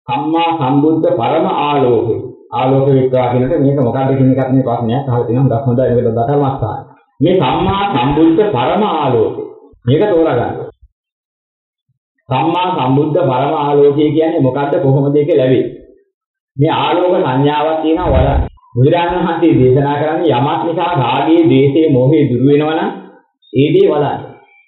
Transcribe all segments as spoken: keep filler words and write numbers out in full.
සම්මා සම්බුද්ධ පරම ආලෝකය. ආලෝක වික්‍රා කියනකොට මේක මොකක්ද කියන එකත් මේ ප්‍රශ්නයක් අහලා තියෙනවා. හුඟක් හොඳයි මේක දතරමස්සාන. මේ සම්මා සම්බුද්ධ පරම ආලෝකය. මේක තෝරගන්න. සම්මා සම්බුද්ධ පරම ආලෝකය කියන්නේ මොකක්ද කොහොමද ඒක ලැබෙන්නේ? මේ ආලෝක සංඥාවක් තියෙනවා වල බුදුරජාණන් වහන්සේ දේශනා කරන්නේ යමක් නිසා රාගයේ, ද්වේෂයේ, මෝහයේ දුරු වෙනවනම් ඒ දේ වලන්න.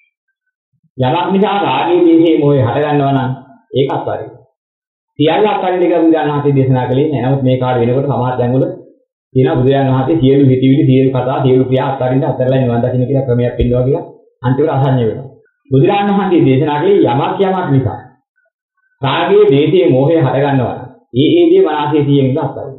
යමක් නිසා රාගයේ, ද්වේෂයේ, මෝහයේ හට ගන්නවා නම් ඒකත් හරි. සියල්ල අත්හරින්න කියලා බුදුරජාණන් වහන්සේ දේශනා කළේ නෑ. නමුත් මේ කාර්ය වෙනකොට සමහර දැන්වල තියෙනවා බුදුරජාණන් වහන්සේ සියලු හිතවිලි, සියලු කතා, සියලු ක්‍රියා අත්හරින්න අත්හැරලා නිවන් දකින්න කියලා ක්‍රමයක් පිළිනවා කියලා අන්තිමට අසඤ්ඤ වෙනවා. බුදුරජාණන් වහන්සේ දේශනා කළේ යමක් යමක් නිසා රාගයේ, ද්වේෂයේ, මෝහයේ හට ගන්නවා නම් ඒ ඒ දේ මනසේ තියෙන ඉඳලා අත්හරින්න.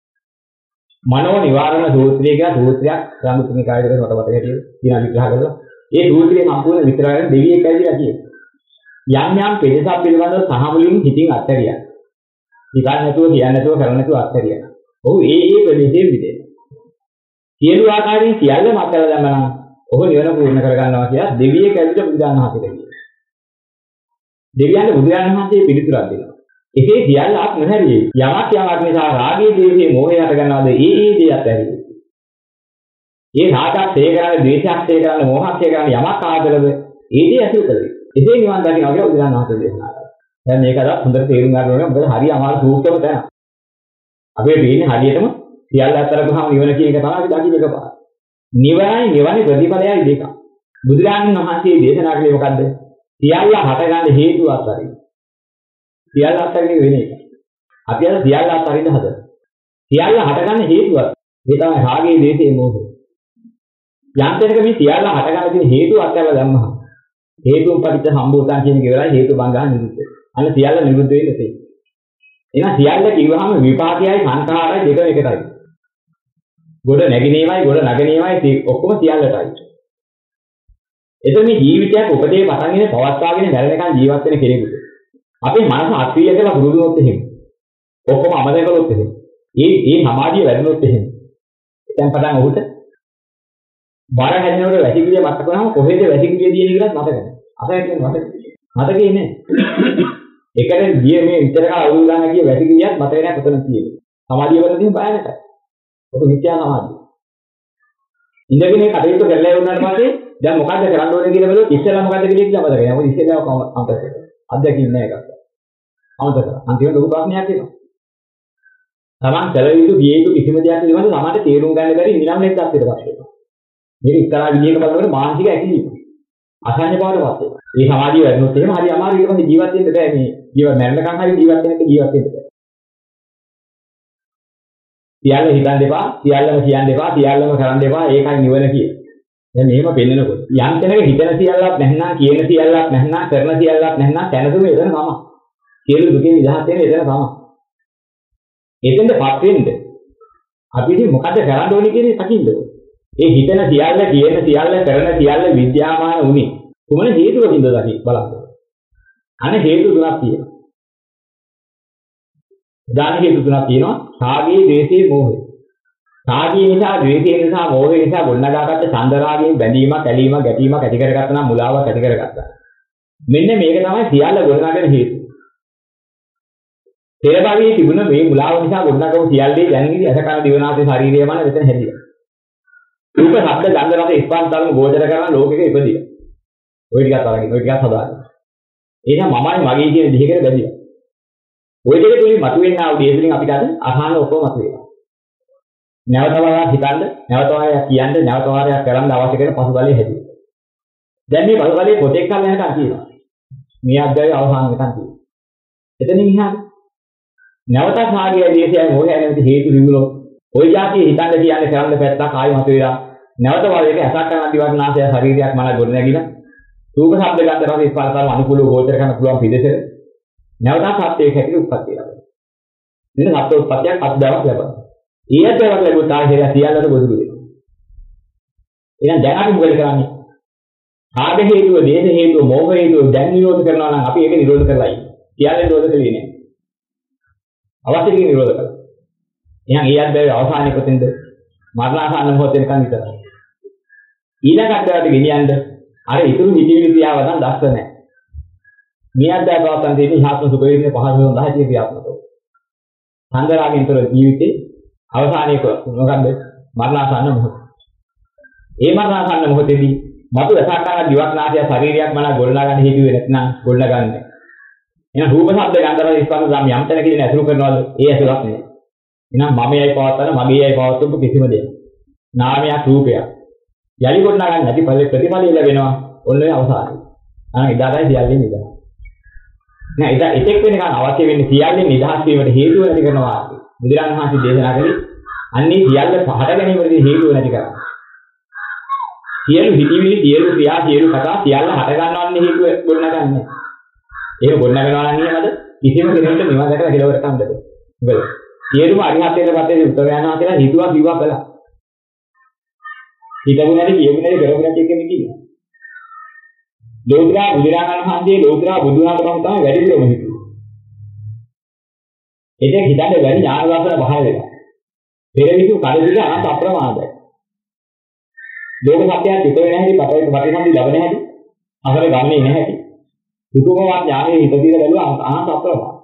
මනෝ නිවාරණ සූත්‍රය කියලා සූත්‍රයක් සම්මුතිනේ කායයකට මතපත හැටියට කියන විග්‍රහ කරලා ඒ සූත්‍රයේ සම්පූර්ණ විස්තරයෙන් දෙවියෙක් ඇවිල්ලා කියනවා. යම් යම් පෙදසක් පිළිබඳව සහමුලින් හිතින් අත්හැරියා. ඉතින් නැතුව කියන්නේ නැතුව කරන්නේ නැතුව අත්හැරියා. ඔහු ඒ ඒ ප්‍රදේශයෙන් මිදෙනවා. සියලු ආකාරයෙන් සියල්ලම අත්හැරලා දැම්මනම් ඔහු නිවන පූර්ණ කරගන්නවා කියලා දෙවියෙක් ඇවිල්ලා බුදුන් වහන්සේට කියනවා. දෙවියන්ට බුදුන් වහන්සේ පිළිතුරක් දෙනවා. එසේ සියල්ලක් නොහැරියේ. යමක් යමක් නිසා රාගයේ, ද්වේෂයේ, මෝහය හට ගන්නවාද ඒ ඒ දේ අත්හැරියේ. ඒ රාගයක් තේ කරන්නේ, ද්වේෂයක් තේ කරන්නේ, මෝහයක් තේ කරන්නේ යමක් ආදරද ඒ දේ ඇතුළු කරේ. එසේ නිවන් දකින්න කියලා බුදුන් වහන්සේ දේශනා කළා. දැන් මේකද හොඳට තේරුම් ගන්න ඕනේ. මොකද හරි අමාරු සූත්‍රම දැන. අපේ දෙන්නේ හරියටම සියල්ල අත්හැරගහම නිවන කියන එක තමයි අපි දකින්න එකපාර. නිවනයි නිවනේ ප්‍රතිඵලයයි දෙක. බුදුරජාණන් වහන්සේ දේශනා කළේ මොකද්ද? සියල්ල හටගන්න හේතුව අත්හරින්න. සියල්ල අත්හරින්න වෙන එක. අපි අද සියල්ල අත්හරින්න හදනවා. සියල්ල හටගන්න හේතුවක්. ඒ තමයි රාගයේ, ද්වේෂයේ, මෝහය. යම් තැනක මේ සියල්ල හටගන්න තියෙන හේතුව අත්හැරලා දැම්මහම හේතුන් පටිච්ච සම්භූතං කියන එක ඉවරයි. හේතු බංගා නිරුද්ධ. අන්න සියල්ල නිරුද්ධ වෙන්නේ තේ. එහෙනම් සියල්ල කිව්වහම විපාකයයි සංඛාරයි දෙකම එකටයි. ගොඩ නැගිනේමයි ගොඩ නගිනේමයි ඔක්කොම සියල්ලටයි. එතකොට මේ ජීවිතයක් උපදේ පටන් ගෙන පවත්වාගෙන මැරෙනකන් ජීවත් වෙන කෙනෙකුට අපේ මනස අත්විය කියලා පුරුදුනොත් එහෙම. ඔක්කොම අමතක කළොත් එහෙම. ඒ ඒ සමාධිය වැඩුණොත් එහෙම. දැන් පටන් ඔහුට බාර හැදෙනකොට වැසිකිළිය මතක කරාම කොහෙද වැසිකිළිය දින කියලා මතක නැහැ. අතේ කියන මතක මතකේ නැහැ. එකට ගියේ මේ විතර කාල අවුල් ගන්න කිය වැසිකිළියක් මතක නැහැ කොතන තියෙන්නේ. සමාධිය වල තියෙන බයනකයි. ඔක විද්‍යා සමාධිය. ඉඳගෙන මේ කටයුතු කරලා වුණාට පස්සේ දැන් මොකද්ද කරන්න ඕනේ කියලා බලුවොත් ඉස්සෙල්ලා මොකද්ද කියලා මතක නැහැ. මොකද ඉස්සෙල්ලා අමතක කරා. අත්දැකීම් නැහැ එකක්. අමතක කරා. අන්තිමට ලොකු ප්‍රශ්නයක් එනවා. තමන් කල යුතු ගිය යුතු කිසිම දෙයක් පිළිබඳව තමන්ට තේරුම් ගන්න බැරි නිරම්ලෙක් තත්ත්වයකට පත් වෙනවා. මේක ඉස්සරහ විදියක බලනකොට මානසික ඇකිලිම. අසහ්‍ය බවටපත් වෙනවා. මේ සමාධිය වැඩනොත් එහෙම හරි අමාරු ඊට පස්සේ ජීවත් වෙන්න බෑ මේ. ජීවත් මැරෙනකන් හරි ජීවත් වෙන්න එක ජීවත් වෙන්න බෑ. සියල්ල හිතන් දෙපා, සියල්ලම කියන්න දෙපා, සියල්ලම කරන්න දෙපා ඒකයි නිවන කියන්නේ. දැන් මෙහෙම පෙන්නනකොට යම් තැනක හිතන සියල්ලක් නැත්නම් කියන සියල්ලක් නැත්නම් කරන සියල්ලක් නැත්නම් දැනතුම එතන තමයි. සියලු දුකෙන් නිදහස් වෙන එතන තමයි. එතෙන්ටපත් වෙන්න අපි ඉතින් මොකද කරන්න ඕනේ කියන්නේ තකින්ද? ඒ හිතන සියල්ල කියන සියල්ල කරන සියල්ල විද්‍යාමාන උනේ කොමන හේතුවකින්ද අපි බලන්න. අනේ හේතු තුනක් තියෙනවා. දාන හේතු තුනක් තියෙනවා. රාගයේ, ද්වේෂයේ, මෝහය. රාගය නිසා, ද්වේෂය නිසා, මෝහය නිසා ගොඩනගාගත්ත ඡන්ද රාගයෙන් බැඳීමක්, ඇලීමක්, ගැටීමක් ඇති කරගත්තා නම් මුලාවක් ඇති කරගත්තා. මෙන්න මේක තමයි සියල්ල ගොඩනගන හේතුව. පෙර භවයේ තිබුණ මේ මුලාව නිසා ගොඩනගපු සියල්ලේ දැන් ඉතින් අසකන දිවනාසේ ශරීරය මන මෙතන හැදියා. රූප, ශබ්ද, ගන්ධ, රස, ස්පර්ශ ධර්ම ගෝචර කරන ලෝකෙක ඉපදියා. ওই ටිකත් අරගෙන ওই ටිකත් හදාගන්න. එහෙනම් මමයි මගේ කියන දිහකට බැඳියා. ওই දෙක තුලින් මතුවෙන ආ වූ දේශලින් අපිට අද අහන්න ඔක්කොම මතුවෙනවා. නැවත වරක් හිතන්න, නැවත වරක් කියන්න, නැවත වරක් කරන්න අවශ්‍ය කරන පසුබලයේ හැදුවා. දැන් මේ පසුබලයේ පොතෙක් කල් යනකම් කියනවා. මේ අධ්‍යයනයේ අවසාන වෙනකම් කියනවා. එතනින් ඉහාට නැවතත් රාගය, ද්වේෂය, මෝහය නැමැති හේතු නිමුණොත් ওই જાතිය හිතන්න කියන්නේ කරන්න පැත්තක් ආයෙ මතුවෙලා නැවත වරක ඇසක් කරන දිවර්ණාසය ශරීරයක් මන ගොඩ නැගිලා රූප, ශබ්ද, ගන්ධ, රස, ස්පර්ශ ධර්ම අනුකූලව ගෝචර කරන්න පුළුවන් පිළිදෙසට නැවතත් සත්‍යයක් හැටියට උත්පත්ති ලැබෙනවා. මෙන්න සත්‍ය උත්පත්තියක් අත්දැකීමක් ලැබෙනවා. ඊයත් ඒවා ලැබුත් ආයෙත් සියල්ලට බොදුරු වෙනවා. එහෙනම් දැන් අපි මොකද කරන්නේ? රාග හේතුව, දේශ හේතුව, මෝහ හේතුව දැන් නිරෝධ කරනවා නම් අපි ඒක නිරෝධ කරලා ඉන්නේ. සියල්ල නිරෝධ කළේ නෑ. අවශ්‍ය දේ නිරෝධ කළා. එහෙනම් ඊයත් බැරි අවසානයේ කොතෙන්ද? මරණාසන්න මොහොත වෙනකන් විතරයි. ඊළඟ අද්දවට ගෙනියන්න අර ඉතුරු හිතවිලි ක්‍රියාව නම් දක්ෂ නැහැ. නියද්දා පවත්තන් තියෙන ඉහාත්ම සුඛ වේදනේ පහළ වෙන දහය ක්‍රියාත්මක වෙනවා. සංගරාගෙන්තර ජීවිතේ අවසානයේ මොකද්ද? මරණාසන්න මොහොත. ඒ මරණාසන්න මොහොතේදී මතු රසායන දිවක්නාසය ශරීරයක් මන ගොඩනගා ගන්න හේතුවේ නැත්නම් ගොඩනගා ගන්න. එහෙනම් රූප ශබ්ද ගන්ධ රස ස්පර්ශ ධම්ම යම් තැනකදී ඇසුරු කරනවද? ඒ ඇසුරක් නෙවෙයි. එහෙනම් මමයයි පවත්තන මගේයයි පවත්වපු කිසිම දෙයක්. නාමයක් රූපයක්. යලි ගොඩනගා ගන්න නැති ප්‍රතිඵලය ලැබෙනවා. ඔන්න ඒ අවසානයේ. අනේ ඉදාටයි සියල්ලෙන් නිදහස්. නෑ ඉතින් එතෙක් වෙනකන් අවශ්‍ය වෙන්නේ සියල්ලෙන් නිදහස් වීමට හේතුව නැති කරනවා. බුදුරජාණන් වහන්සේ දේශනා කළේ අන්නේ සියල්ල පහට ගැනීමේදී හේතුව නැති කරනවා. සියලු හිතිවිලි සියලු ක්‍රියා සියලු කතා සියල්ල හට ගන්නවන්නේ හේතුව ගොඩනගන්නේ. ඒක ගොඩනගනවා නම් නියමද? කිසිම කෙනෙකුට නිවන් දැකලා කෙලවර කන්දද. මොකද සියලුම අරිහත්ත්වයට පස්සේ උත්තරයන් ආතලා හිතුවා කිව්වා කළා. හිතමු නැති කියමු නැති කරමු නැති එකෙන් කියන්නේ. ලෝත්‍රා බුදුරජාණන් වහන්සේ ලෝත්‍රා බුදුනාට පස්සේ තමයි වැඩිපුරම හිතුවේ. ඒක හිතන්නේ වැඩි ඥාන වාසන පහළ වෙනවා. පෙර විසු කඩවිල අනන්ත අප්‍රමාදයි. ලෝක සත්‍යය පිට වෙන හැටි පටවි ප්‍රතිසන්දි ලැබෙන හැටි අහර ගන්නේ නැහැ. සුඛමවා ඥානයේ හිත දිර බැලුවා අනන්ත අප්‍රමාද.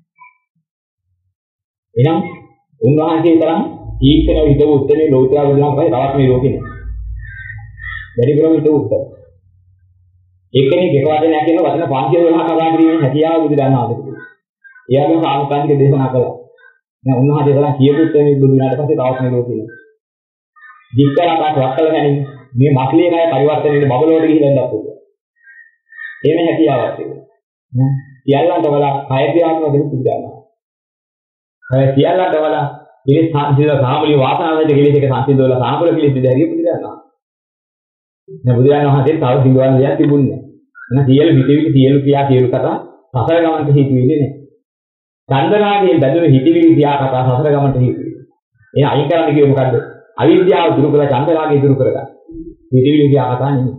එහෙනම් උන්වහන්සේ තරම් ඊක්ෂණ හිත උත්තරේ ලෝත්‍රා බුදුනාට පස්සේ තවත් මේ ලෝකෙ නෑ. වැඩිපුරම හිත උත්තර. එක්කෙනෙක් එක වචනයක් කියන වචන පන්සිය දොළහ කතා කිරීමේ හැකියාව බුදුරජාණන් වහන්සේ. එයාගේ සාමුකාංශික දේශනා කළා. දැන් උන්වහන්සේ තරම් කියපු උත්තරේ බුදුනාට පස්සේ තවත් මේ ලෝකෙ නෑ. දික්කරකට වත්තල ගැනීම මේ මක්ලිය කය පරිවර්තන වෙන බබලෝට ගිහින් ඉඳලා පුළුවන්. එහෙම හැකියාවක් තියෙනවා. සියල්ලන්ට වඩා කය ක්‍රියාත්මක දෙයක් පුදුරනවා. ඒ සියල්ලන්ට වඩා ඉලි සංසිඳ සාමලි වාසනාවෙද කෙලෙස් එක සංසිඳවලා සාමල කෙලෙස් දෙහැරිය පුදුරනවා. දැන් බුදුරජාණන් වහන්සේ තව සිංහවන දෙයක් තිබුණේ නැහැ. එහෙනම් සියලු හිතවිලි සියලු ක්‍රියා සියලු කතා සසර ගමන්ට හිතෙන්නේ නැහැ. චන්දරාගයේ බැඳුණු හිතවිලි ක්‍රියා කතා සසර ගමන්ට හිතෙන්නේ. එහෙනම් අයින් කරන්න කිව්වේ මොකද්ද? අවිද්‍යාව දුරු කරලා චන්දරාගය දුරු කරගන්න. හිතවිලි ක්‍රියා කතා නෙමෙයි.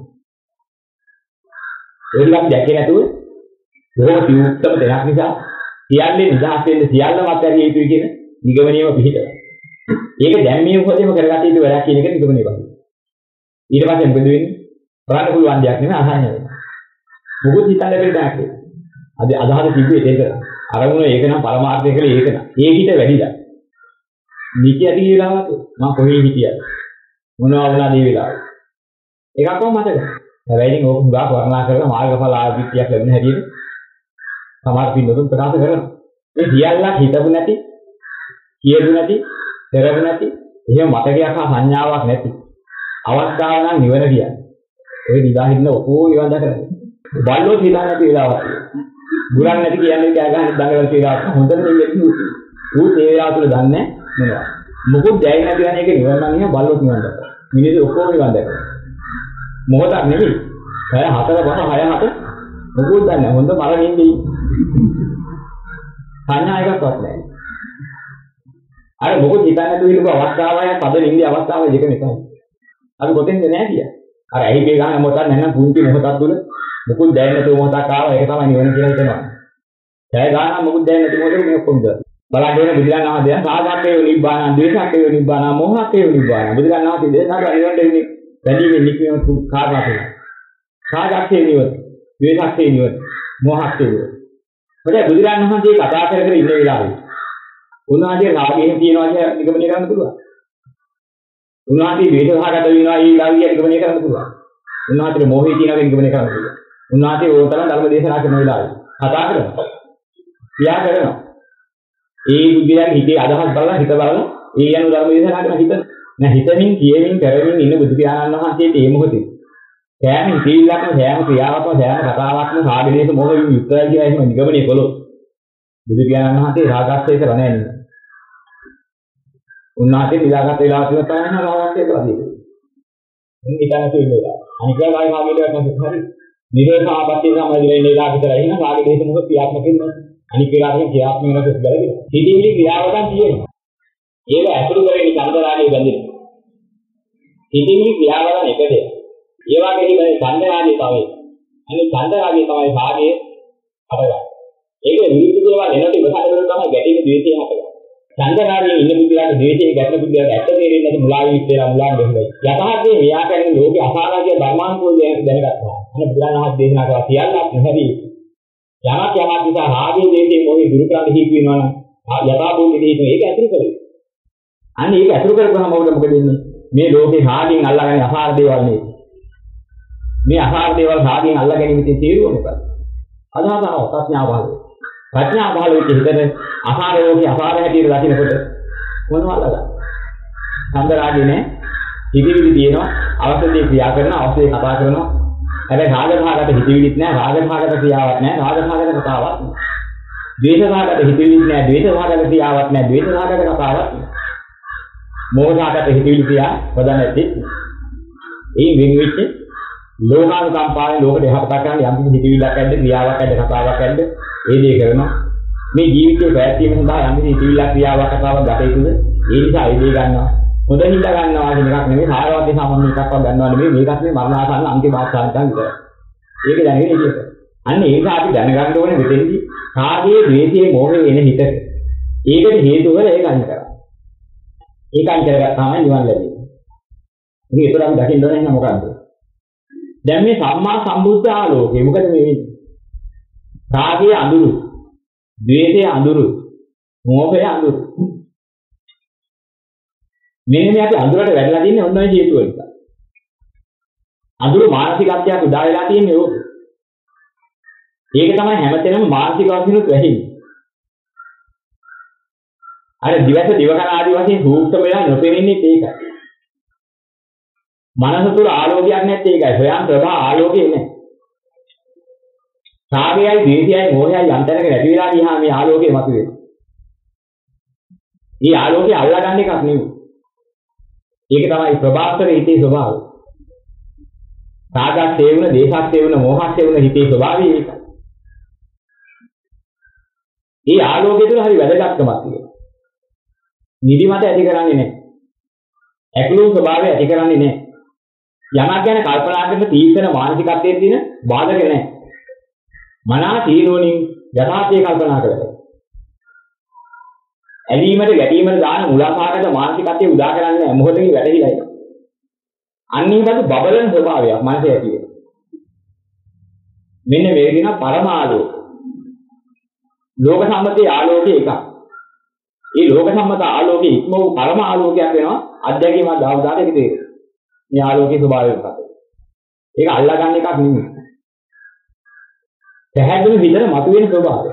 ඒකක් දැකේ නැතුව බොහෝ සිවුත්තම දෙයක් නිසා සියල්ලේ නිදහස් වෙන්න සියල්ලම අත්හැරිය යුතුයි කියන නිගමනියම පිළිහිටනවා. ඒක දැන් මේ මොකදම කරගatiya යුතු වැඩක් කියන එක නිගමනිය වගේ. ඊට පස්සේ මොකද වෙන්නේ? කරන්න පුළුවන් දෙයක් නෙමෙයි අසහනය වෙනවා. මොකද හිතන්න බැරි දෙයක් ඒක. අද අදහස තිබ්බේ ඒක. අරමුණ ඒක නම් පරමාර්ථය කියලා ඒක නම්. ඒ හිත වැඩිලා. නිකි ඇති වෙලාවක මම කොහේ හිටියද? මොනවා වුණාද මේ වෙලාවේ? එකක් කොහොම මතකද? හැබැයි ඉතින් ඕක හුඟා වර්ණනා කරලා මාර්ගඵල ආදිත්‍යයක් ලැබෙන හැටියට සමහර පින්නතුන් ප්‍රකාශ කරනවා. මේ සියල්ලක් හිතපු නැති, කියපු නැති, කරපු නැති, එහෙම මතකයක් හා සංඥාවක් නැති අවස්ථාව නම් නිවන කියන්නේ. ඔය නිදා හින්න ඔකෝ ඉවන් දැකලා. බල්ලෝ හිතන්නේ නැති වෙලාවක්. ගුරන් නැති කියන්නේ කෑ ගහන දඟලන වෙලාවක් හොඳට නෙවෙයි. ඌ ඒ වෙලාව තුළ දන්නේ මොනවා. මොකද දැයි නැති වෙන එක නිවන නම් නේ බල්ලෝ නිවන් දැක්කා. මිනිස්සු ඔක්කොම නිවන් දැක්කා. මොහොතක් නෙවෙයි. පැය හතර බහ හය හත මොකද දන්නේ හොඳ මරණින්දී. සංඥා එකක්වත් නැහැ. අර මොකද හිතන්නේ නැතුව ඉන්න අවස්ථාවයි පද නින්දේ අවස්ථාවයි දෙකම එකයි. අපි කොතෙන්ද නැහැ කිය. අර ඇහි බේ ගන්න මොහොතක් නැත්නම් පුංචි මොහොතක් තුල මොකුත් දැනෙන්නේ නැතුව මොහොතක් ආවා ඒක තමයි නිවන කියලා හිතනවා. දැය ගන්න මොකුත් දැනෙන්නේ නැති මොහොතේ මේ ඔක්කොම ඉඳලා. බලන්න ඕනේ බුදුරජාණන් වහන්සේ සාගතේ නිබ්බාන, ද්වේෂකේ නිබ්බාන, මොහකේ නිබ්බාන. බුදුරජාණන් වහන්සේ දේශනා කරලා නිවනට එන්නේ වැඩිමේ නික්මියම කාරණා තුනක්. සාගතේ නිවන, ද්වේෂකේ නිවන, මොහකේ නිවන. මොකද බුදුරජාණන් වහන්සේ කතා කර කර ඉන්න වෙලාවේ උන්වහන්සේ රාගයෙන් තියනවා කියන නිගමනය කරන්න පුළුවන්. උන්වහන්සේ වේදහාගත වෙනවා ඊ ලාවිය නිගමනය කරන්න පුළුවන්. උන්වහන්සේ මොහේ තියනවා කියන නිගමනය කරන්න පුළුවන්. උන්වහන්සේ ඕතරම් ධර්ම දේශනා කරන වෙලාවේ කතා කරනවා. ක්‍රියා කරනවා. ඒ බුද්ධියන් හිතේ අදහස් බලලා හිත බලලා ඒ යන ධර්ම දේශනා කරන හිත නැ හිතමින් කියමින් කරමින් ඉන්න බුදු පියාණන් වහන්සේට මේ මොහොතේ සෑම සීලයක්ම සෑම ක්‍රියාවක්ම සෑම කතාවක්ම රාගදේශ මොහෙ යුක්තයි කියලා එහෙම නිගමනය කළොත් බුදු පියාණන් වහන්සේ රාගස්සේ කරන්නේ නැහැ. උන්වහන්සේ නිදාගත් වෙලාව තුන තමයි රාගස්සේ කරන්නේ. එන්න හිතන්න තියෙනවා. අනික කායි මාගෙට හරි නිරෝධ ආපත්‍ය සම්බන්ධයෙන් ඉඳලා විතරයි නේද රාගදේශ මොහ ක්‍රියාත්මක වෙන්නේ. අනික වෙලාවකින් ක්‍රියාත්මක වෙනකස් බලන්න. හිතේලි ක්‍රියාවකම් තියෙනවා. ඒක ඇතුළු කරගෙන චන්දරාගේ බැඳෙනවා. හිතේලි ක්‍රියාවකම් එකද. ඒ වගේ ඉතින් චන්දරාගේ තමයි. අනික චන්දරාගේ තමයි භාගයේ හටගන්නේ. ඒක විරුද්ධ දේවල් එනකොට ඉවසකට තමයි ගැටෙන ද්වේෂය හටගන්නේ. චන්දරාගේ ඉන්න බුද්ධිලාට ද්වේෂයේ ගැටෙන බුද්ධිලාට ඇත්ත තේරෙන්නේ නැති මුලාවි ඉස්සෙලා මුලාන් දෙන්නේ. යථාර්ථයේ ව්‍යාකරණ ලෝකේ අසාරාගේ ධර්මානුකූල දැනගත්තා. අන්න බුදුරණවහන්සේ දේශනා කළා සියල්ලක් නැහැදී යමක් යමක් නිසා රාගයේ දේශේ මොහේ දුරු කරන්න හේතු වෙනවා නම් යථාභූත හේතු ඒක ඇතුළු කරේ. අන්න ඒක ඇතුළු කරපුවම මොකද මොකද වෙන්නේ? මේ ලෝකේ රාගයෙන් අල්ලාගෙන අසාර දේවල් නේ. මේ අසාර දේවල් රාගයෙන් අල්ලා ගැනීම ඉතින් තේරුම මොකද? අදහසව ප්‍රඥාව පහළ වෙනවා. ප්‍රඥාව පහළ වෙච්ච හිතේ අසාර ලෝකේ අසාර හැටියට දකින්නකොට මොනවද අල්ලගන්නේ? ඡන්ද රාගේ නෑ. හිතවිලි තියෙනවා, අවශ්‍යදී ක්‍රියා කරනවා, අවශ්‍යදී කතා කරනවා. හැබැයි රාගභාගයට හිතවිලිත් නෑ, රාගභාගයට ක්‍රියාවක් නෑ, රාගභාගයට කතාවක් නෑ. ද්වේෂභාගයට හිතවිලිත් නෑ, ද්වේෂභාගයට ක්‍රියාවක් නෑ, ද්වේෂභාගයට කතාවක් නෑ. මෝහභාගයට හිතවිලි ක්‍රියා වදන් නැති. ඒ වෙන වෙච්ච ලෝකානුකම්පාවෙන් ලෝකෙට යහපත කරන්න යම් කිසි හිතවිල්ලක් ඇද්ද, ක්‍රියාවක් ඇද්ද, කතාවක් ඇද්ද, ඒ දේ කරනවා. මේ ජීවිතේ පැවැත්ම සඳහා යම් කිසි හිතවිල්ලක්, ක්‍රියාවක්, කතාවක් ගත යුතුද? ඒ නිසා ඒ දේ ගන්නවා. හොඳ හිත ගන්නවා කියන එකක් නෙමෙයි, සාරවත් සාමාන්‍ය එකක්වත් ගන්නවා නෙමෙයි, මේකත් මේ මරණාසන්න අන්තිම අවස්ථාවෙන් විතරයි. ඒක දැනගෙන ඉතින්. අන්න ඒක අපි දැනගන්න ඕනේ මෙතෙන්දී රාගයේ, ද්වේෂයේ, මෝහයේ එන හිතට. ඒකට හේතුව වල ඒක අයින් කරා. ඒක අයින් කරගත්තාම නිවන් ලැබෙනවා. ඉතින් ඒකට අපි දකින්න ඕනේ නේද මොකද්ද? දැන් මේ සම්මා සම්බුද්ධ ආලෝකය මොකද මේ වෙන්නේ? රාගයේ අඳුරු, ද්වේෂයේ අඳුරු, මෝහයේ අඳුරු. මෙන්න මේ අපි අඳුරට වැටලා තින්නේ ඔන්න ඔය හේතුව නිසා. අඳුරු මානසිකත්වයක් උදා වෙලා තියෙන්නේ ඕක. ඒක තමයි හැමතැනම මානසික වශයෙන් වැහින්නේ. අර දිවස දිවකන ආදී වශයෙන් සූක්ෂම වෙලා නොපෙනෙන්නේ ඒකයි. මනස තුළ ආලෝකයක් නැත්තේ ඒකයි. ස්වයං ප්‍රභා ආලෝකේ නැහැ. රාගයයි, ද්වේෂයයි, මෝහයයි යන්තනක නැති වෙලා ගියාම මේ ආලෝකේ මතුවෙනවා. මේ ආලෝකේ අල්ලා ගන්න එකක් නෙවෙයි. ඒක තමයි ප්‍රභාස්වරයේ හිතේ ස්වභාවය. රාගක් තේවුන, දේශක් තේවුන, මෝහක් තේවුන හිතේ ස්වභාවය ඒකයි. මේ ආලෝකය තුළ හරි වැදගත්කමක් තියෙනවා. නිදිමත ඇති කරන්නේ නැහැ. ඇකුළු ස්වභාවය ඇති කරන්නේ නැහැ. යමක් ගැන කල්පනා කරන තීක්ෂණ මානසිකත්වයේ තියෙන බාධක නැහැ. මනස තීරෝණින් යථාර්ථය කල්පනා කරලා. ඇලීමට ගැටීමට දාන මුලාසහගත මානසිකත්වයේ උදා කරන්නේ නැහැ. මොහොතකින් වැටහිලා යනවා. අනිවාර්ය බබලන ස්වභාවයක් මනසේ ඇති වෙනවා. මෙන්න මේ කියන පරමාලෝක. ලෝක සම්මතයේ ආලෝකයේ එකක්. මේ ලෝක සම්මත ආලෝකයේ ඉක්ම වූ පරම ආලෝකයක් වෙනවා. අධ්‍යක්ීමක් දාවදාට ඒක තේරෙනවා. මේ ආලෝකයේ ස්වභාවය මොකක්ද? ඒක අල්ලා ගන්න එකක් නෙමෙයි. පැහැදිලි විදිහට මතුවෙන ස්වභාවය.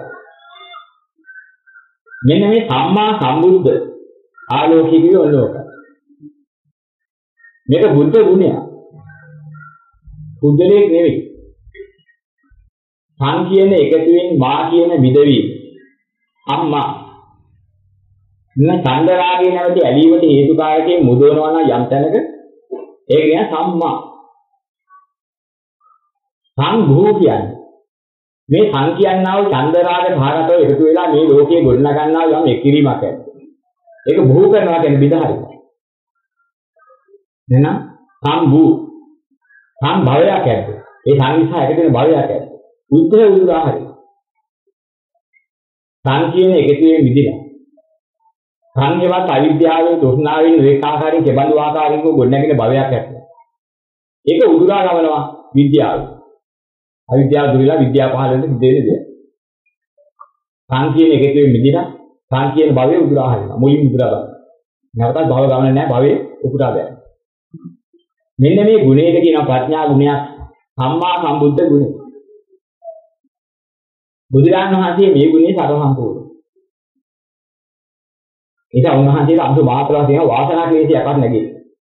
මෙන්න මේ සම්මා සම්බුද්ධ ආලෝකයේ කියන ලෝක. මේක බුද්ධ ගුණය. බුද්ධලේක් නෙවෙයි. සං කියන එකතුවෙන් මා කියන මිදවීම. අම්මා. මේ චන්දරාගේ නැවති ඇලීමට හේතුකාරකයේ මුදවනවා නම් යම් තැනක ඒක කියන සම්මා. සංභූ කියන්නේ මේ සං කියනවා චන්දරාග භාගතව එකතු වෙලා මේ ලෝකයේ ගොඩනගන්නා යම් එක්කිරීමක් ඇති. ඒක භූ කරනවා කියන්නේ විදහාරයි. එහෙනම් සම්භූ සම්භවයක් ඇති. ඒ සංවිසා එකතු වෙන භවයක් ඇති. උත්තර උදාහරණය. සං කියන එකතුවේ මිදිලා. සංයවත් අවිද්‍යාවෙන් තෘෂ්ණාවෙන් රේඛාකාරී කෙබඳු ආකාරයක ගොඩනැගෙන භවයක් ඇති. ඒක උදුරා ගමනවා විද්‍යාව. අවිද්‍යාව දුරිලා විද්‍යාව පහළ වෙන දෙන්නේ දෙයක්. සං කියන එකතුවේ මිදිලා සං කියන භවයේ උදුරා හරිනවා. මුලින් උදුරා ගන්න. නැවතත් භව ගමන නැහැ භවයේ උපුටා ගන්න. මෙන්න මේ ගුණයට කියන ප්‍රඥා ගුණයක් සම්මා සම්බුද්ධ ගුණය. බුදුරජාණන් වහන්සේ මේ ගුණේ සතර සම්පූර්ණ. ඒක උන්වහන්සේට අංශ මාත්‍රා තියෙන වාසනා ක්ලේශයක්වත් නැගෙයි.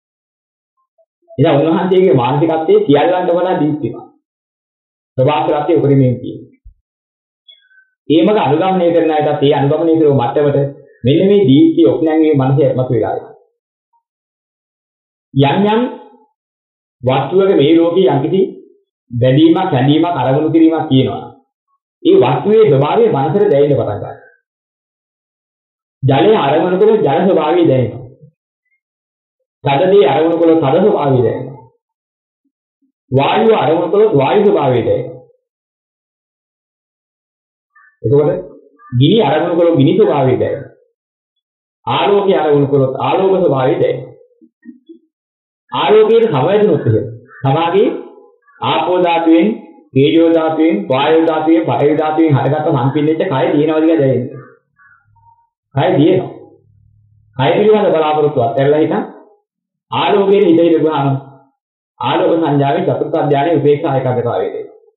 ඒක උන්වහන්සේගේ මානසිකත්වයේ සියල්ලන්ට වඩා දීප්තිමත්. ප්‍රවාහරත්වයේ උපරිමයෙන් තියෙනවා. ඒමක අනුගමනය කරන අයටත් ඒ අනුගමනය කරන මට්ටමට මෙන්න මේ දීප්තිය ඔප්නැංගීමේ මනසේ මතුවලා ඉනවා. යම් යම් වස්තුවක මේ ලෝකේ යම්කිසි බැඳීමක්, හැඳීමක්, අරමුණු කිරීමක් තියෙනවා. ඒ වස්තුවේ ස්වභාවය මනසට දැනෙන්න පටන් ගන්නවා. ජලයේ අරමුණු කළ ජල ස්වභාවය දැනෙනවා. සදදී අරමුණු කළ සද ස්වභාවය දැනෙනවා. වායුව අරමුණු කළ වායු ස්වභාවය දැනෙනවා. එතකොට ගිනි අරමුණු කළ ගිනි ස්වභාවය දැනෙනවා. ආලෝකයේ අරමුණු කළ ආලෝක ස්වභාවය දැනෙනවා. ආලෝකයේ සමවැදුනොත් එහෙම සමාගයේ ආපෝ ධාතුවෙන් තේජෝ ධාතුවෙන්, වායෝ ධාතුවෙන්, පඨවි ධාතුවෙන් හටගත්ත සම්පින්නෙච්ච කය තියෙනවද කියලා දැනෙන්නේ. කය තියෙනවා. කය පිළිබඳ බලාපොරොත්තුවක් ඇරලා හිටන් ආලෝකයෙන් හිත හිටගුවාම ආලෝක සංඥාවේ චතුර්ථ ධානයේ උපේක්ෂා ඒකාග්‍රතාවයේද.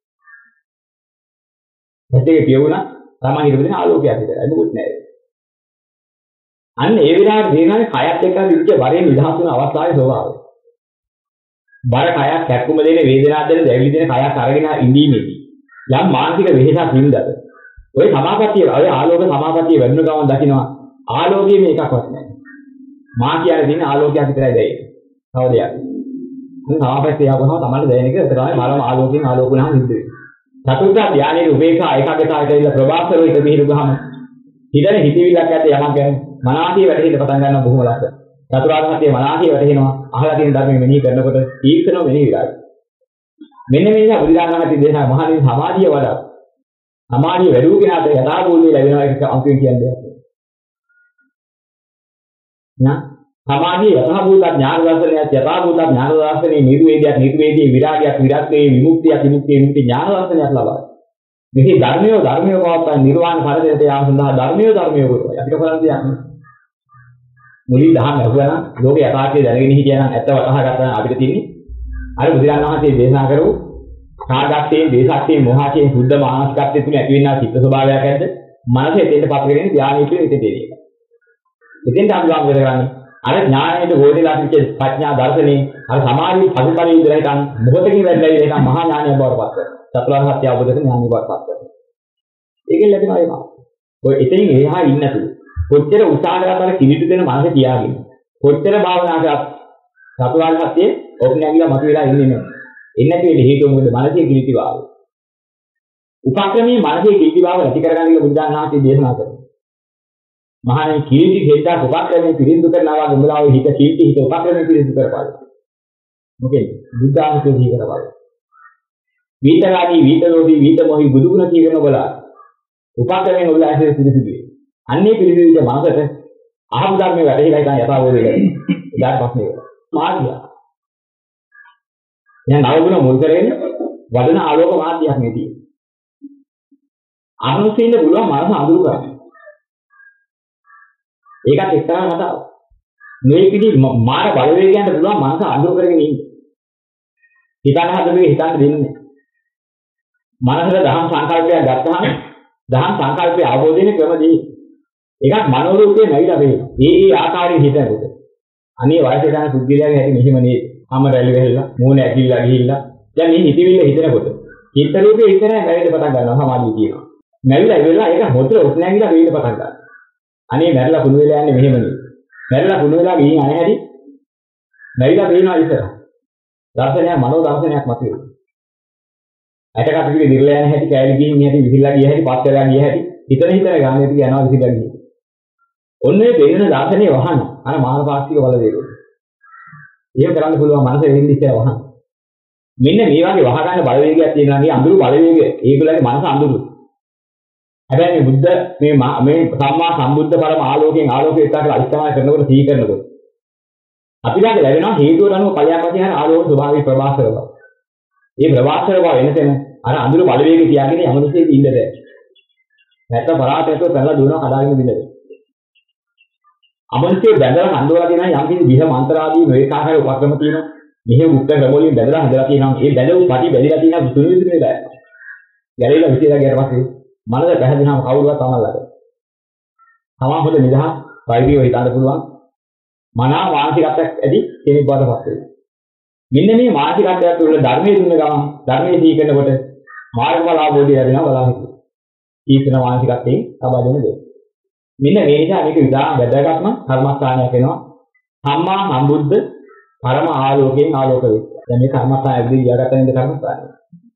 ඇත්තේ කියවුණා තමයි හිතෙන ආලෝකයක් විතරයි මොකුත් නැහැ. අන්න ඒ විදිහට දේනානේ කයත් එක්ක විච්ච වරෙන් නිදහස් වෙන අවස්ථාවේ ස්වභාවය. බර කයක් කැක්කුම දෙන වේදනාවක් දෙන දැවිලි දෙන කයක් අරගෙන ඉඳීමේදී යම් මානසික වෙහෙසක් වින්දද ඔය සමාපත්තිය ඔය ආලෝක සමාපත්තිය වැඩිම ගමන් දකින්නවා ආලෝකයේ මේකක්වත් නැහැ. මා කියන්නේ දින ආලෝකයක් විතරයි දැනෙන්නේ. තවදයක්. මොන සමාපත්තිය ආවම තමයි දැනෙන එක තමයි බලම ආලෝකයෙන් ආලෝක වුණාම නිද වෙන්නේ. චතුර්ථ ධානයේ උපේක්ෂා ඒකාග්‍රතාවයට ඇවිල්ලා ප්‍රවාසරෝ හිත පිහිටුවාම හිතේ හිතවිල්ලක් ඇද්ද යමක් ගැන මනාසිය වැටෙන්න පටන් ගන්නවා බොහොම ලස්සන. චතුරාර්ය සත්‍ය මනාසිය වැටෙනවා අහලා තියෙන ධර්මෙ මෙනෙහි කරනකොට තීක්ෂණව මෙනෙහි විරායි. මෙන්න මේ නිසා බුදුරජාණන් දේශනා මහණෙනි සමාධිය වඩා සමාධිය වැඩි කෙනාට යථාභූතය ලැබෙනවා එක අන්තිම කියන්නේ. නා සමාධිය යථාභූත ඥාන දර්ශනයත් යථාභූත ඥාන දර්ශනේ නිර්වේදයක් නිර්වේදී විරාගයක් විරාගයේ විමුක්තියක් විමුක්තිය විමුක්ති ඥාන දර්ශනයක් ලබා. මේක ධර්මයේ ධර්මයේ පවත්වා නිර්වාණ පරදයට යාම සඳහා ධර්මයේ ධර්මයේ කරනවා. අපිට කරන්න දෙයක් මුලින් දහම් ලැබුවා නම් ලෝකේ යථාර්ථය දැනගෙන හිටියා නම් ඇත්ත වටහා ගත්තා නම් අපිට තියෙන්නේ අර බුදුරජාණන් වහන්සේ දේශනා කරපු කාගත්තේ දේශාක්තිය මොහාචේ සුද්ධ මානසිකත්වයේ තුල ඇතිවෙනා චිත්ත ස්වභාවයක් ඇද්ද මනස එතෙන්ට පත් කරගෙන ධානයේ තුල ඉතින් දෙන්නේ. ඉතින් අපි ගාම කරගන්නේ අර ඥානයේ ගෝධිලා පිට ප්‍රඥා දර්ශනේ අර සමාධි පරිපරිය ඉඳලා හිටන් මොහොතකින් වැඩිලා ඉඳලා මහා ඥානය බවට පත් කරනවා. චතුරාර්ය සත්‍ය අවබෝධ කරගෙන ඥානය බවට පත් කරනවා. ඒකෙන් ලැබෙනවා ඒක. ඔය එතනින් එහා ඉන්න තුරු කොච්චර උත්සාහ කරත් අර කිලිටු දෙන මනස තියාගෙන කොච්චර භාවනා කරත් චතුරාර්ය සත්‍යයේ ඔප් නැගිලා මතුවලා ඉන්නේ නැහැ. එන්නේ නැති වෙලේ හේතුව මොකද මනසේ කිලිටි භාවය. උපක්‍රමී මනසේ කිලිටි භාවය ඇති කරගන්න කියලා බුදුන් වහන්සේ දේශනා කරනවා. මහණෙනි කිලිටි හෙද්දා උපක්‍රමයේ පිරිසිදු කරනවා වගේ උඹලාගේ හිත කිලිටි හිත උපක්‍රමයේ පිරිසිදු කරපාන. මොකෙද බුද්ධාංශයේ දී කරපාන. වීතගාදී වීතලෝදී වීතමෝහි බුදුගුණ කියනවා බලා. උපක්‍රමයෙන් උදාහරණයක් පිරිසිදු වෙයි. අන්නේ පිළිවිද මනසට අහමු ධර්මයේ වැටහිලා ඉතින් යථාභූතය ලැබෙනවා. උදාහරණ ප්‍රශ්නේ වෙනවා. මාර්ගය. දැන් නවගුණ මුල් කරගෙන වදන ආලෝක මාර්ගයක් මේ තියෙන්නේ. අනුසීන පුළුවන් මනස අඳුරු කරගන්න. ඒකත් එක්තරා කතාවක්. මේ පිටි මාර බලවේගයන්ට පුළුවන් මනස අඳුරු කරගෙන ඉන්න. හිතන හදන්නේ හිතන්න දෙන්නේ. මනසට දහම් සංකල්පයක් ගත්තාම දහම් සංකල්පය අවබෝධ වෙන ක්‍රමදී ඒකත් මනෝරූපේ නැවිලා වෙනවා. ඒ ඒ ආකාරයෙන් හිතනකොට. අනේ වයසේ යන පුද්ගලයාගේ හැටි මෙහෙම නේද? අම රැලි වෙහෙලා, මූණ ඇකිලිලා ගිහිල්ලා. දැන් මේ හිතවිල්ල හිතනකොට චිත්ත රූපේ ඉතරයි මැරෙන්න පටන් ගන්නවා සමාධිය කියනවා. මැරිලා ඉවරලා ඒක හොතර ඔත් නැගිලා වෙන්න පටන් ගන්නවා. අනේ මැරලා කුණු වෙලා යන්නේ මෙහෙම නේද? මැරලා කුණු වෙලා ගිහින් අනේ හැටි මැරිලා වෙනවා ඉතර. දර්ශනයක් මනෝ දර්ශනයක් මතුවේ. ඇටකට පිළි දිර්ලා යන හැටි, කෑලි ගිහින් මේ හැටි විහිල්ලා ගිය හැටි, පස් වෙලා ගිය හැටි, හිතන හිතන ගානේ ටික යනවා විහිල්ලා ගිහින්. ඔන්නේ දෙන්න දාර්ශනික වහන අර මානපාක්ෂික බල වේරෝ. එහෙම කරන්න පුළුවන් මනස වෙන්න ඉස්සර වහන. මෙන්න මේ වගේ වහ ගන්න බලවේගයක් තියෙනවා නේ අඳුරු බලවේගය. ඒගොල්ලන්ගේ මනස අඳුරු. හැබැයි මේ බුද්ධ මේ මේ සම්මා සම්බුද්ධ පරම ආලෝකයෙන් ආලෝකය එක්ක අයිස්තමය කරනකොට සී කරනකොට අපිට ලැබෙනවා හේතුවට අනුව ඵලයක් වශයෙන් ආලෝක ස්වභාවී ප්‍රවාසර බව. මේ ප්‍රවාසර බව වෙනසෙන අර අඳුරු බලවේගය තියාගෙන යමනුසේ ඉන්න බෑ. නැත්නම් පරාතයක පැනලා දුවනවා කඩාගෙන දිනද. අමනුෂ්‍ය බැඳලා හඳවලා තියෙනවා යම් කිසි විහ මන්ත්‍රාදී මේ කාකාරයේ උපක්‍රම තියෙනවා. මෙහෙම උත්තර ක්‍රමවලින් බැඳලා හඳලා තියෙනවා. ඒ බැඳපු පටි බැඳලා තියෙනවා සුළු විදිහේ බෑ. ගැලවිලා විසිරලා ගියට පස්සේ මනස පැහැදිනාම කවුරුවත් තමල්ලාද. තමා හොඳ නිදහස් වෛද්‍යව හිතන්න පුළුවන්. මනා මානසිකත්වයක් ඇති කෙනෙක් බවට පත් වෙනවා. මෙන්න මේ මානසිකත්වයක් තුළ ධර්මයේ දුන්න ගමන් ධර්මයේ දී කරනකොට මාර්ගඵල අවබෝධය ලැබෙනවා බලාහිතු. ඊතන මානසිකත්වයෙන් ලබා දෙන දේ. මෙන්න මේ නිසා මේක විදා වැදගත්ම කර්මස්ථානයක් වෙනවා. සම්මා සම්බුද්ධ පරම ආලෝකයෙන් ආලෝක වේ. දැන් මේ කර්මස්ථානයේදී ලියාගත්ත නේද කර්මස්ථානය.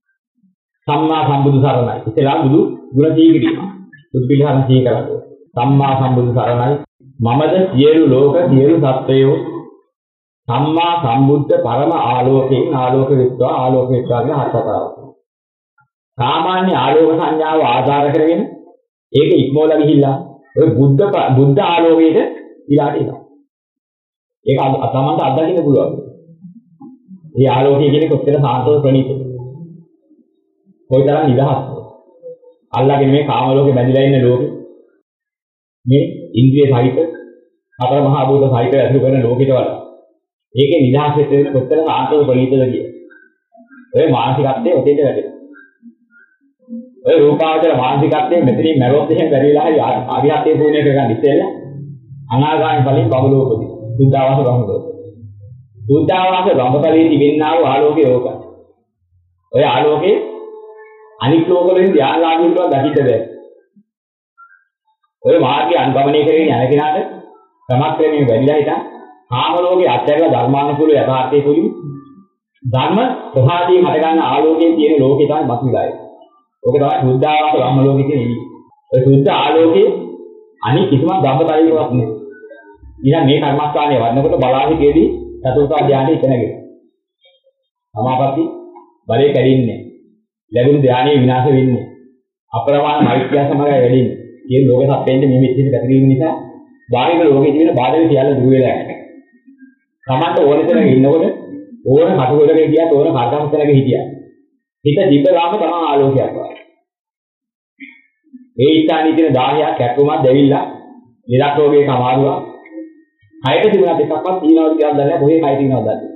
සම්මා සම්බුදු සරණයි. ඉතලා බුදු ගුණ සීකිරීම. බුදු පිළිහරණ සී කරන්නේ. සම්මා සම්බුදු සරණයි. මමද සියලු ලෝක සියලු සත්වයෝ සම්මා සම්බුද්ධ පරම ආලෝකයෙන් ආලෝක විත්වා ආලෝක විත්වා කියන හත්වතාවක්. සාමාන්‍ය ආලෝක සංඥාව ආධාර කරගෙන ඒක ඉක්මවලා ගිහිල්ලා ඔය බුද්ධ බුද්ධ ආලෝකයට ඊළාට එනවා. ඒක තමන්ට අත්දකින්න පුළුවන්. මේ ආලෝකය කියන්නේ කොච්චර සාන්තව ප්‍රණීතද. කොයිතරම් නිදහස්ද? අල්ලාගෙන මේ කාම ලෝකේ බැඳිලා ඉන්න ලෝකේ මේ ඉන්ද්‍රිය සහිත අතර මහා භූත සහිත ඇසුරු කරන ලෝකෙට වඩා ඒකේ නිදහස් වෙච්ච වෙන කොච්චර ආන්තව ප්‍රණීතද කිය. ඔය මානසිකත්වයේ ඔතේට වැටෙනවා. ඔය රූපාවචර මානසිකත්වයේ මෙතනින් මැරොත් එහෙම බැරිලා හරි ආර්යත්වයේ පූර්ණ කරගන්න ඉතින් අනාගාමී ඵලයෙන් බබලෝකදී සුද්ධාවාස බ්‍රහ්මලෝක. සුද්ධාවාස බ්‍රහ්මතලයේ තිබෙනා වූ ආලෝකය ඕකයි. ඔය ආලෝකේ අනිත් ලෝකවලින් ධ්‍යානලාභීව දකින්න බෑ. ඔය මාර්ගය අනුගමනය කරගෙන යන කෙනාට ක්‍රමක්‍රමයෙන් වැඩිලා හිටන් කාම ලෝකයේ අත්‍යවශ්‍ය ධර්මානුකූල යථාර්ථයේ තුලින් ධර්ම ප්‍රහාදී හට ගන්න ආලෝකයේ තියෙන ලෝකේ තමයි මතුවිලායි. ඕක තමයි සුද්ධාවාස බ්‍රහ්ම ලෝකයේ තියෙන. ඔය සුද්ධ ආලෝකයේ අනිත් කිසිම ධම්මතලයකවත් නෑ. ඊළඟ මේ කර්මස්ථානයේ වඩනකොට බලාහිකේදී චතුර්ථ ධානයේ ඉතනගෙන. සමාපatti බලේ කැඩින්නේ. ලැබුණු ධානයේ විනාශ වෙන්නේ. අප්‍රමාණ මෛත්‍රිය සමගයි වැඩින්නේ. මේ ලෝක සත්‍යෙන්ද මේ මෙච්චර පැතිරීම නිසා බාහිර ලෝකයේ තියෙන බාධක සියල්ල දුර වෙලා යනවා. තමන්ට ඕන තැනක ඉන්නකොට ඕන කටුවලක ගියත් ඕන කාර්යක්ෂමතලක හිටියා. හිත දිබ්බලාම තමයි ආලෝකයක් වගේ. ඒ ස්ථානයේ තියෙන දහයක් කැක්කුමක් දෙවිලා නිරක් රෝගයේ කමාරුවා. කයට තිබුණා දෙකක්වත් තියනවද කියලා දන්නේ නැහැ. කොහේ කය තියනවද දන්නේ.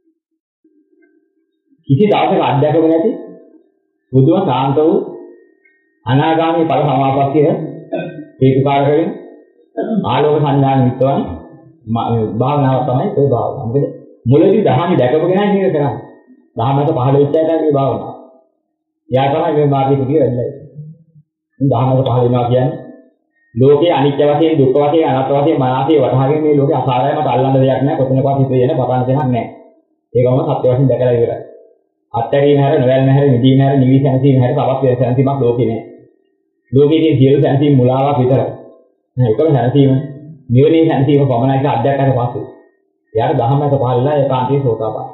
කිසි දවසක අධ්‍යක්ෂක නැති බුදුම සාන්ත වූ අනාගාමී ඵල සමාපත්තිය හේතුකාරක වෙන ආලෝක සංඥාන විතරයි භාවනාව තමයි ඒ භාවනාව. මොකද මුලදී දහම දැකපු කෙනා ඉන්නේ කරන්නේ. දහමකට පහළ වෙච්ච එකයි මේ භාවනාව. යා තමයි මේ මාර්ගයේ පිටිය වෙන්නේ. මේ දහමකට පහළ වෙනවා කියන්නේ ලෝකේ අනිත්‍ය වශයෙන් දුක්ඛ වශයෙන් අනාත්ම වශයෙන් මනසේ වටහාගෙන මේ ලෝකේ අසාරයි මත අල්ලන්න දෙයක් නැහැ. කොතනකවත් හිතේ එන පටන් දෙයක් නැහැ. ඒකම සත්‍ය වශයෙන් දැකලා ඉවරයි. අත්හැරීම හැර නොවැළෙන හැර නිදීම හැර නිවි සැනසීම හැර තවත් වෙන සැනසීමක් ලෝකේ නැහැ. ලෝකයේ තියෙන සියලු සැනසීම් මුලාවක් විතරයි. නෑ ඒකම සැනසීම නිවනේ සැනසීම පමණයි කියලා අධ්‍යාත්මයට පස්සේ. එයාට දහමකට පහළලා ඒකාන්තයේ සෝතාපන්න.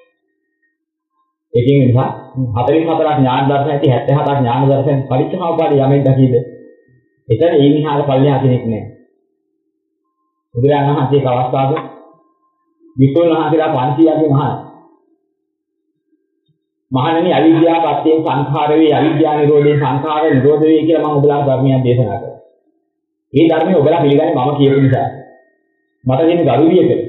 ඒකෙන් නිසා හතළිස් හතරක් ඥාන දර්ශන ඇති හැත්තෑ හතක් ඥාන දර්ශන පරිච්ඡේදපාඩි යමෙන් දකීද? එතන ඒ නිහාල පල්ලෙහා කෙනෙක් නෑ. බුදුරජාණන් වහන්සේක අවස්ථාවක විසුණු වහන්සේලා පන්සියයක්ගේ මහාන. මහණෙනි අවිද්‍යාව පත්‍යෙන් සංඛාර වේ අවිද්‍යාව නිරෝධේ සංඛාර නිරෝධ වේ කියලා මම ඔබලාට ධර්මයක් දේශනා කරා. මේ ධර්මයේ ඔබලා පිළිගන්නේ මම කියපු නිසා. මට දෙන ගෞරවයකට.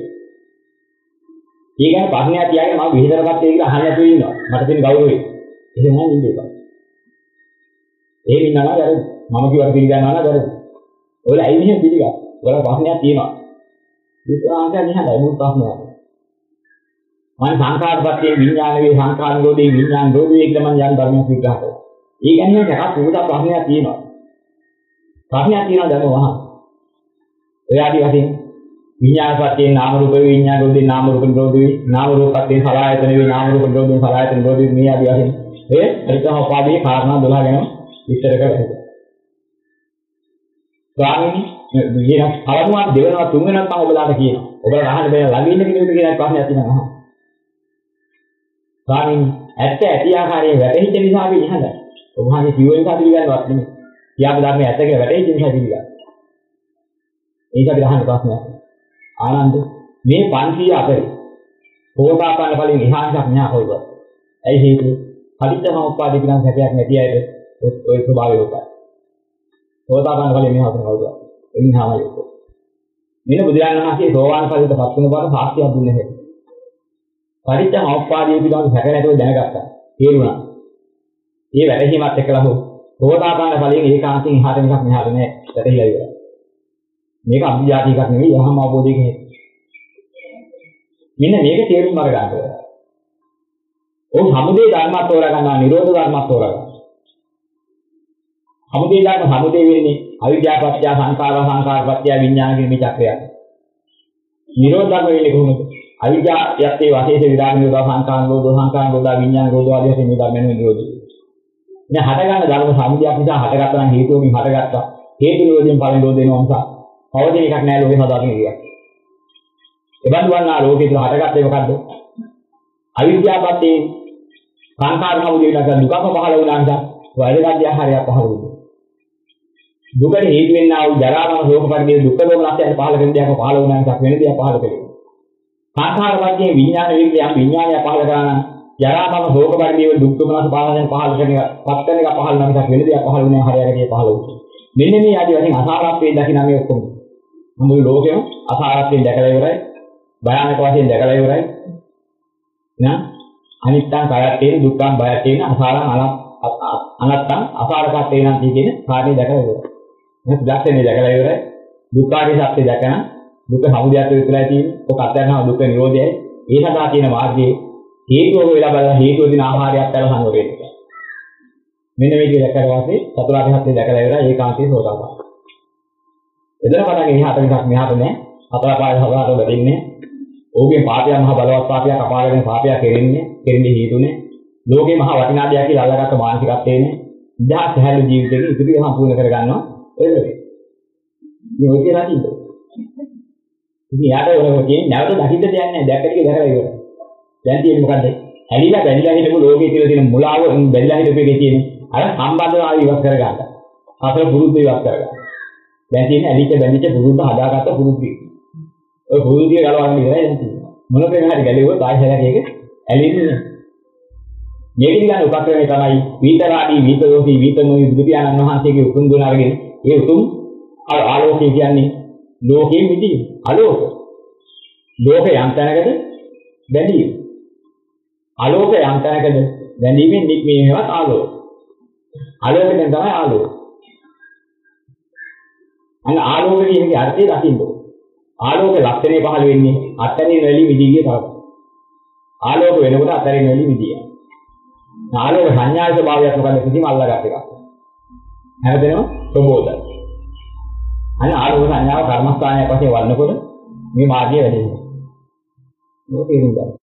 ඊගා පස්නියා තියාගෙන මම විහිදරපත් වෙයි කියලා අහන්න නැතුව ඉන්නවා. මට දෙන ගෞරවය. එහෙම නම් ඉන්නේ බා. ඒ ඉන්නවා නේද? මම කියවට පිළිගන්නවා නේද? ඔයාලා ඇයි මෙහෙම පිළිගන්නේ? ඔයාලා පස්නියා තියෙනවා. විශ්වාසය නිහඬයි මුත් පස්නියා. මම සංඛාරපත්‍යේ විඥාන වේ සංඛාර නිරෝධේ විඥාන නිරෝධේ කියලා මම යම් ධර්මයක් විග්‍රහ කරා. ඒ කියන්නේ එකක් උගත ප්‍රශ්නයක් තියෙනවා. ප්‍රශ්නයක් තියෙනවා දැන් වහන්. ඔය ආදි වශයෙන් විඥානපත්‍යේ නාම රූප විඥාන නිරෝධේ නාම රූප නිරෝධේ නාම රූපපත්‍යේ සලආයතන වේ නාම රූප නිරෝධේ සලආයතන නිරෝධේ මේ ආදි වශයෙන් ඒ පරිත්‍යාගෝපාදී කාරණා දොළහ ගැන විස්තර කරලා. ස්වාමීනි මේ කවදාවත් දෙවෙනවා තුන්වෙනවත් මම ඔබලාට කියනවා. ඔබලා අහන්න බෑ ළඟ ඉන්න කෙනෙකුට කියන ප්‍රශ්නයක් තියෙනවා. ස්වාමීනි ඇත්ත ඇති ආකාරයේ වැටහිච්ච නිසා අපි ඉහළයි. ඔබ වහන්සේ කිව්ව නිසා පිළිගන්නවත් නෙමෙයි. කියාපු ධර්මයේ ඇත්ත කියලා වැටහිච්ච නිසා පිළිගන්න. ඒක අපි අහන ප්‍රශ්නයක්. ආනන්ද මේ පන්සිය අතරේ පොතාපන්න ඵලෙන් එහාටක් න්යා හොයව. ඇයි හේතුව? පරිත්‍යාගෝපාදී කියන සැකයක් නැති අයට ඔය ස්වභාවය උපයි. පොතාපන්න ඵලෙන් මෙහාට කවුද? එන්නාමයි ඔක. මෙන්න බුදුරජාණන් වහන්සේ සෝවාන් ඵලයට පත් වුණ බව සාක්ෂියක් දුන්නේ නැහැ. පරිත්‍යාගෝපාදී පිළිබඳ සැක නැතුව දැනගත්තා. තේරුණා. මේ වැටහීමත් එක්කලා හෝ සෝතාපන්න ඵලයෙන් ඒකාන්තයෙන් එහාට එකක් මෙහාට නෑ. වැටහිලා ඉවරයි. මේක අභිජාති එකක් නෙවෙයි යහම අවබෝධයක හේතු. මෙන්න මේක තේරුම් අරගන්න ඕනේ. ඔව් සමුදේ ධර්මات තෝරා ගන්නවා නිරෝධ ධර්මات තෝරා ගන්නවා. සමුදේ ධර්ම සමුදේ වෙන්නේ අවිද්‍යාව පත්‍ය සංඛාර සංඛාර පත්‍ය විඥාන කියන මේ චක්‍රයක්. නිරෝධ ධර්ම වෙන්නේ කොහොමද? අවිද්‍යාව යත්තේ වාසයේ විදාන නිරෝධ සංඛාර නිරෝධ සංඛාර නිරෝධ විඥාන නිරෝධ ආදී වශයෙන් මේ ධර්මයන් නිරෝධයි. මේ හට ගන්න ධර්ම සමුදයක් නිසා හටගත්තා නම් හේතුවකින් හටගත්තා. හේතු නිරෝධයෙන් ඵල නිරෝධ වෙනවා නිසා පවතින එකක් නෑ ලෝකේ සදාතන එකක්. එබඳු වන්නා ලෝකේ තුල හටගත්තේ මොකද්ද? අවිද්‍යාවපත්තේ සංඛාර සමුදය විනාශ දුකම පහළ වුණා නිසා වෛරගද්‍ය ආහාරය පහළ වුණා. දුකට හේතු වෙන්නා වූ ජරා මරණ ශෝක පරිදේ දුක්ඛ දෝමනස්යන් පහළ වෙන දෙයක් පහළ වුණා නිසා වෙන දෙයක් පහළ කළේ. සංඛාරපත්තේ විඥාන විද්‍යාව විඥානය පහළ කරන ජරා මම ශෝක පරිදේව දුක් දුමනස පාලනයෙන් පහළ කරන එක පත් කරන එක පහළ නම් එකක් වෙන දෙයක් පහළ වුණේ හරියටදී පහළ වුණා. මෙන්න මේ ආදී වශයෙන් අසාරත්වයෙන් දකින්න මේ ඔක්කොම. මුළු ලෝකෙම අසාරත්වයෙන් දැකලා ඉවරයි. භයානක වශයෙන් දැකලා ඉවරයි. නා අනිත්‍යං කයත් තියෙන දුක්ඛං බයත් තියෙන අසාරං අනත්තං අසාරකත් තියෙන කියන කාර්යය දැකලා ඉවරයි. මේ දර්ශනේ දැකලා ඉවරයි. දුක්ඛාරිය සත්‍ය දැකන දුක සමුදයත් විතරයි තියෙන්නේ. ඔක අත්‍යවශ්‍යම දුක්ඛ නිරෝධයයි. ඒ සඳහා තියෙන මාර්ගයේ හේතුව වෙලා බලලා හේතුව දින ආහාරයක් පැල සංවර වෙන්න. මෙන්න මේක දැක්කට පස්සේ චතුරාර්ය සත්‍ය දැකලා ඉවරයි ඒකාන්තයේ සෝතාපන්න. එදර පටන් එහාට විතරක් මෙහාට නෑ. හතර පාය හතරට බැඳින්නේ. ඕකේ පාපය මහ බලවත් පාපයක් අපාරගෙන පාපයක් කෙරෙන්නේ. කෙරෙන්නේ හේතුනේ. ලෝකේ මහ වටිනා දෙයක් කියලා අල්ලගත්ත මානසිකත්වයේනේ. දහස් හැලු ජීවිතේ ඉතිරි සම්පූර්ණ කරගන්නවා. ඒක නෙවෙයි. මේ ඔය කියලා තියෙන්නේ. ඉතින් යාට වෙනකොට කියන්නේ නැවත දකින්න දෙයක් නෑ. දැක්ක ටික දැකලා ඉවරයි. දැන් තියෙන්නේ මොකද්ද? ඇලිලා බැඳිලා හිටපු ලෝකේ කියලා තියෙන මුලාව බැඳිලා හිටපු එකේ තියෙන්නේ අර සම්බන්ධතාවය ඉවත් කරගන්න. අතර පුරුද්ද ඉවත් කරගන්න. දැන් තියෙන්නේ ඇලිච්ච බැඳිච්ච පුරුද්ද හදාගත්ත පුරුද්ද. ඔය පුරුද්දිය ගලවන්න ඉවරයි දැන් තියෙන්නේ. මොනකෙන් හරි ගැලෙවුවොත් ආයෙත් ඒක ඇලෙන්නේ නෑ. මේකෙන් ගන්න උපක්‍රමය තමයි විතරාදී විතරෝසී විතනෝයි බුදු පියාණන් වහන්සේගේ උතුම් ගුණ අරගෙන ඒ උතුම් ආලෝකය කියන්නේ ලෝකයේ මිදී ආලෝක. ලෝකේ යම් තැනකද බැඳීම. ආලෝකය යම් තැනකද බැඳීමෙන් නික්මීමවත් ආලෝක. ආලෝකයෙන් තමයි ආලෝක. අන්න ආලෝක කියන්නේ අර්ථය දකින්න ඕනේ. ආලෝක ලක්ෂණය පහළ වෙන්නේ අත්තරින් වැලි මිදීගේ තරම. ආලෝක වෙනකොට අත්තරින් වැලි මිදිය. ආලෝක සංඥාවේ ස්වභාවයක් මොකද කිසිම අල්ලගත් එකක්. හැමදෙනම ප්‍රබෝධය. අන්න ආලෝක සංඥාව කර්මස්ථානයක් වශයෙන් වඩනකොට මේ මාර්ගය වැඩි වෙනවා. ඒක තේරුම් ගන්න.